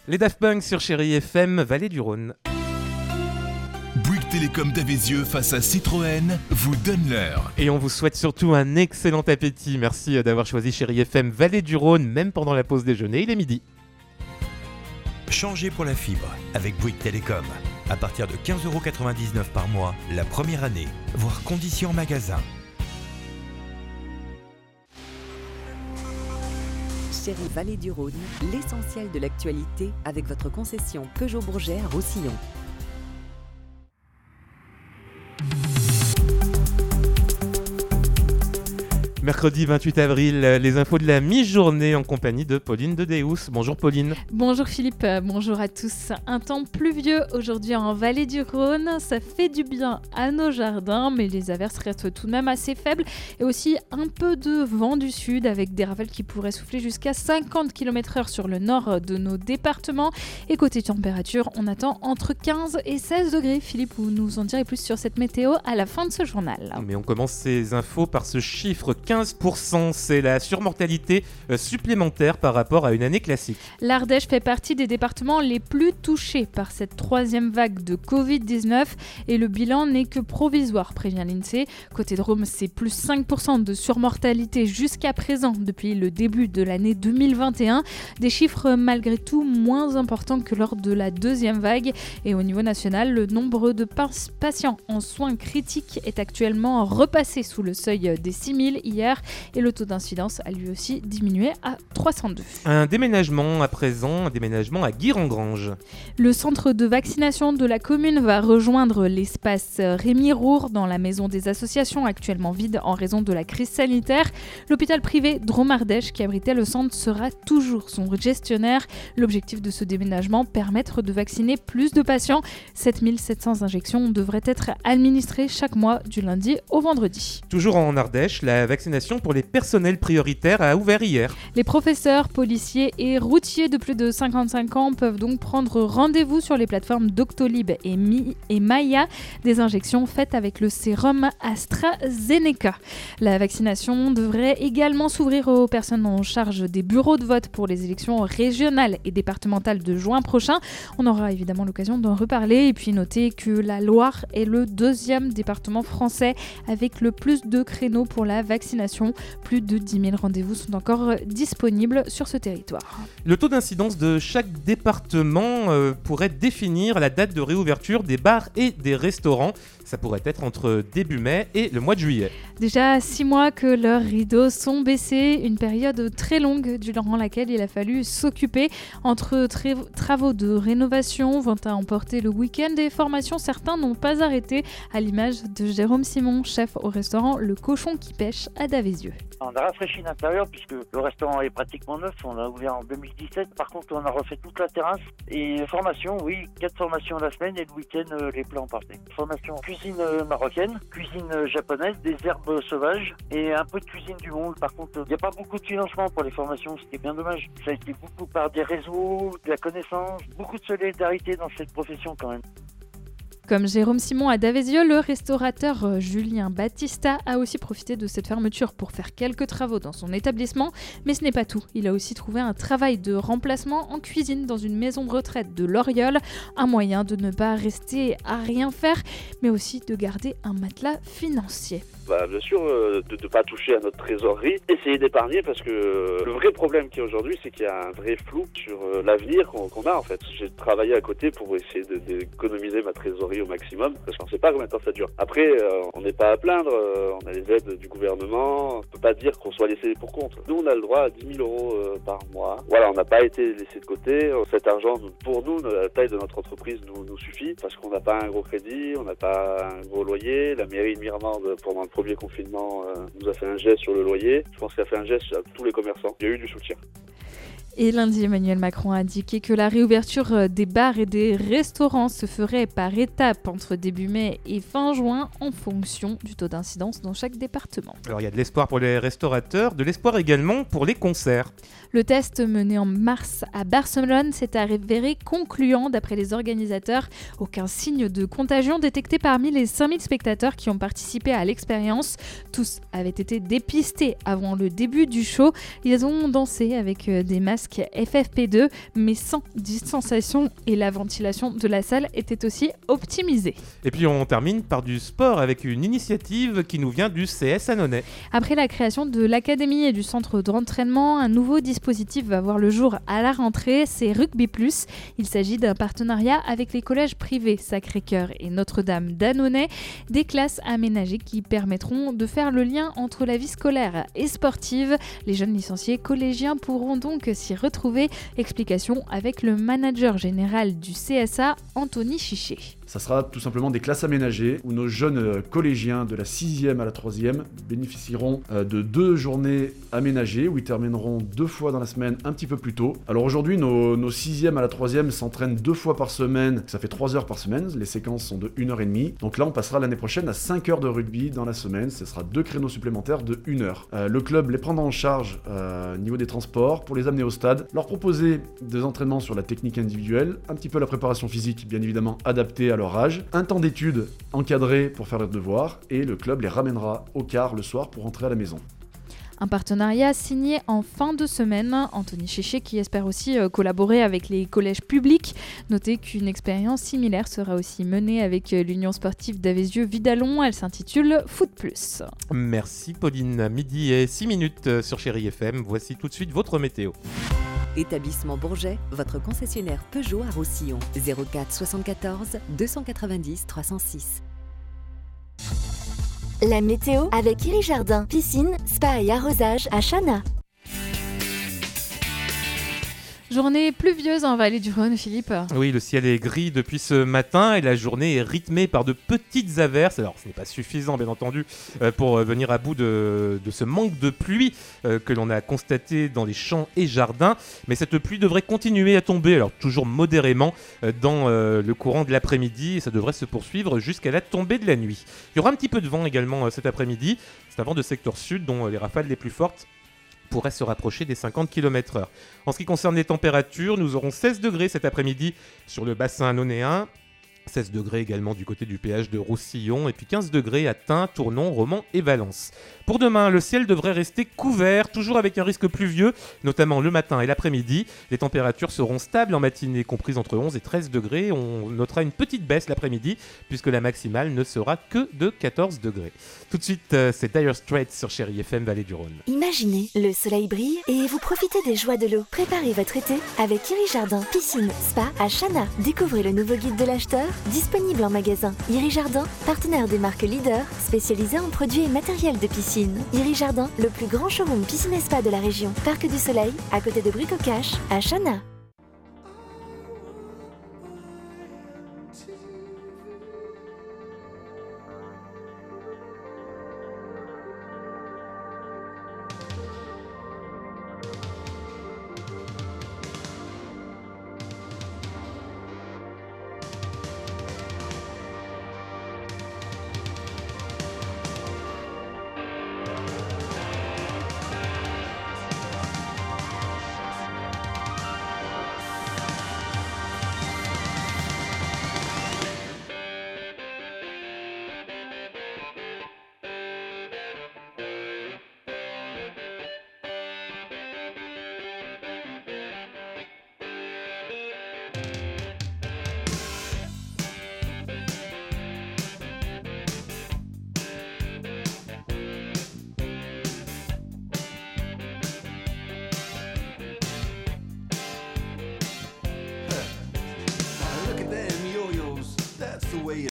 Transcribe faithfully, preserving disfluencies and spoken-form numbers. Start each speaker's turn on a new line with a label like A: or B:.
A: Les Daft Punk sur Chérie F M, Vallée du Rhône.
B: Bouygues Télécom d'Avézieux face à Citroën vous donne l'heure.
A: Et on vous souhaite surtout un excellent appétit. Merci d'avoir choisi Chérie F M, Vallée du Rhône, même pendant la pause déjeuner, il est midi.
C: Changez pour la fibre avec Bouygues Télécom. À partir de quinze euros quatre-vingt-dix-neuf par mois, la première année, voire conditions en magasin.
D: Chérie Vallée du Rhône, l'essentiel de l'actualité avec votre concession Peugeot Bourget à Roussillon.
A: Mercredi vingt-huit avril, les infos de la mi-journée en compagnie de Pauline de Deus. Bonjour Pauline.
E: Bonjour Philippe, bonjour à tous. Un temps pluvieux aujourd'hui en Vallée du Rhône, ça fait du bien à nos jardins, mais les averses restent tout de même assez faibles et aussi un peu de vent du sud avec des rafales qui pourraient souffler jusqu'à cinquante kilomètres heure sur le nord de nos départements. Et côté température, on attend entre quinze et seize degrés. Philippe, vous nous en direz plus sur cette météo à la fin de ce journal.
A: Mais on commence ces infos par ce chiffre quinze pour cent, c'est la surmortalité supplémentaire par rapport à une année classique.
E: L'Ardèche fait partie des départements les plus touchés par cette troisième vague de covid dix-neuf et le bilan n'est que provisoire, prévient l'INSEE. Côté Drôme, c'est plus cinq pour cent de surmortalité jusqu'à présent depuis le début de l'année deux mille vingt et un. Des chiffres malgré tout moins importants que lors de la deuxième vague. Et au niveau national, le nombre de patients en soins critiques est actuellement repassé sous le seuil des six mille hier. Et le taux d'incidence a lui aussi diminué à trois cent deux.
A: Un déménagement à présent, un déménagement à Guire-en-Grange.
E: Le centre de vaccination de la commune va rejoindre l'espace Rémi Roure dans la maison des associations actuellement vide en raison de la crise sanitaire. L'hôpital privé Drôme-Ardèche qui abritait le centre sera toujours son gestionnaire. L'objectif de ce déménagement, permettre de vacciner plus de patients. sept mille sept cents injections devraient être administrées chaque mois du lundi au vendredi.
A: Toujours en Ardèche, la vaccination pour les personnels prioritaires a ouvert hier.
E: Les professeurs, policiers et routiers de plus de cinquante-cinq ans peuvent donc prendre rendez-vous sur les plateformes Doctolib et, Mi- et Maya, des injections faites avec le sérum AstraZeneca. La vaccination devrait également s'ouvrir aux personnes en charge des bureaux de vote pour les élections régionales et départementales de juin prochain. On aura évidemment l'occasion d'en reparler et puis noter que la Loire est le deuxième département français avec le plus de créneaux pour la vaccination. Plus de dix mille rendez-vous sont encore disponibles sur ce territoire.
A: Le taux d'incidence de chaque département euh, pourrait définir la date de réouverture des bars et des restaurants. Ça pourrait être entre début mai et le mois de juillet.
E: Déjà six mois que leurs rideaux sont baissés, une période très longue durant laquelle il a fallu s'occuper. Entre tra- travaux de rénovation, vont à emporter le week-end et formations, certains n'ont pas arrêté, à l'image de Jérôme Simon, chef au restaurant Le Cochon qui pêche à Davézieux.
F: On a rafraîchi l'intérieur puisque le restaurant est pratiquement neuf, on l'a ouvert en deux mille dix-sept. Par contre, on a refait toute la terrasse et formation, oui, quatre formations la semaine et le week-end, euh, les plats en partaient. Formation cuisine euh, marocaine, cuisine euh, japonaise, des herbes sauvages et un peu de cuisine du monde. Par contre, il n'y a pas beaucoup de financement pour les formations, ce qui est bien dommage. Ça a été beaucoup par des réseaux, de la connaissance, beaucoup de solidarité dans cette profession quand même.
E: Comme Jérôme Simon à Davézieux, le restaurateur Julien Battista a aussi profité de cette fermeture pour faire quelques travaux dans son établissement. Mais ce n'est pas tout. Il a aussi trouvé un travail de remplacement en cuisine dans une maison de retraite de Loriol. Un moyen de ne pas rester à rien faire, mais aussi de garder un matelas financier.
G: Bah, bien sûr, euh, de ne pas toucher à notre trésorerie, essayer d'épargner parce que euh, le vrai problème qu'il y a aujourd'hui, c'est qu'il y a un vrai flou sur euh, l'avenir qu'on, qu'on a en fait. J'ai travaillé à côté pour essayer de, d'économiser ma trésorerie au maximum parce qu'on ne sait pas combien de temps ça dure. Après, euh, on n'est pas à plaindre, euh, on a les aides du gouvernement, on ne peut pas dire qu'on soit laissé pour compte. Nous, on a le droit à dix mille euros euh, par mois. Voilà, on n'a pas été laissé de côté. Cet argent, pour nous, la taille de notre entreprise nous, nous suffit parce qu'on n'a pas un gros crédit, on n'a pas un gros loyer. La mairie de Mirmande, pendant le premier confinement, euh, nous a fait un geste sur le loyer. Je pense qu'il a fait un geste à tous les commerçants. Il y a eu du soutien.
E: Et lundi, Emmanuel Macron a indiqué que la réouverture des bars et des restaurants se ferait par étapes entre début mai et fin juin en fonction du taux d'incidence dans chaque département.
A: Alors il y a de l'espoir pour les restaurateurs, de l'espoir également pour les concerts.
E: Le test mené en mars à Barcelone s'est avéré concluant d'après les organisateurs. Aucun signe de contagion détecté parmi les cinq mille spectateurs qui ont participé à l'expérience. Tous avaient été dépistés avant le début du show. Ils ont dansé avec des masques masque F F P deux, mais sans distanciation, et la ventilation de la salle était aussi optimisée.
A: Et puis on termine par du sport avec une initiative qui nous vient du C S Annonay.
E: Après la création de l'académie et du centre d'entraînement, un nouveau dispositif va voir le jour à la rentrée, c'est Rugby Plus. Il s'agit d'un partenariat avec les collèges privés Sacré-Cœur et Notre-Dame d'Annonay, des classes aménagées qui permettront de faire le lien entre la vie scolaire et sportive. Les jeunes licenciés collégiens pourront donc s'y retrouver. Explication avec le manager général du C S A, Anthony Chichet.
H: Ça sera tout simplement des classes aménagées où nos jeunes collégiens de la sixième à la troisième bénéficieront de deux journées aménagées où ils termineront deux fois dans la semaine un petit peu plus tôt. Alors aujourd'hui, nos, nos sixième à la troisième s'entraînent deux fois par semaine, ça fait trois heures par semaine, les séquences sont de une heure trente. Donc là, on passera l'année prochaine à cinq heures de rugby dans la semaine, ce sera deux créneaux supplémentaires de une heure. Euh, le club les prendra en charge euh, au niveau des transports pour les amener au stade, leur proposer des entraînements sur la technique individuelle, un petit peu la préparation physique, bien évidemment adaptée à leur âge, un temps d'études encadré pour faire leurs devoirs, et le club les ramènera au quart le soir pour rentrer à la maison.
E: Un partenariat signé en fin de semaine. Anthony Chichet qui espère aussi euh, collaborer avec les collèges publics. Notez qu'une expérience similaire sera aussi menée avec euh, l'Union sportive d'Avézieux-Vidalon. Elle s'intitule Foot Plus.
A: Merci Pauline. Midi et six minutes sur Chérie F M. Voici tout de suite votre météo.
D: Établissement Bourget, votre concessionnaire Peugeot à Roussillon. zéro quatre soixante-quatorze deux cent quatre-vingt-dix trois cent six.
I: La météo avec Iri Jardin, piscine, spa et arrosage à Chana.
E: Journée pluvieuse en Vallée du Rhône, Philippe.
A: Oui, le ciel est gris depuis ce matin et la journée est rythmée par de petites averses. Alors, ce n'est pas suffisant, bien entendu, euh, pour venir à bout de, de ce manque de pluie euh, que l'on a constaté dans les champs et jardins. Mais cette pluie devrait continuer à tomber, alors toujours modérément, euh, dans euh, le courant de l'après-midi. Et ça devrait se poursuivre jusqu'à la tombée de la nuit. Il y aura un petit peu de vent également euh, cet après-midi. C'est un vent de secteur sud dont euh, les rafales les plus fortes pourrait se rapprocher des cinquante kilomètres heure. En ce qui concerne les températures, nous aurons seize degrés cet après-midi sur le bassin annonéen, seize degrés également du côté du péage de Roussillon, et puis quinze degrés à Tain, Tournon, Romans et Valence. Pour demain, le ciel devrait rester couvert, toujours avec un risque pluvieux, notamment le matin et l'après-midi. Les températures seront stables en matinée, comprises entre onze et treize degrés. On notera une petite baisse l'après-midi, puisque la maximale ne sera que de quatorze degrés. Tout de suite, euh, c'est Dire Straits sur Chérie F M Vallée du Rhône.
I: Imaginez, le soleil brille et vous profitez des joies de l'eau. Préparez votre été avec Iri Jardin, piscine, spa à Chana. Découvrez le nouveau guide de l'acheteur, disponible en magasin. Iri Jardin, partenaire des marques leaders, spécialisé en produits et matériel de piscine. Iri Jardin, le plus grand showroom piscine et spa de la région. Parc du Soleil, à côté de Bricocache, à Chana.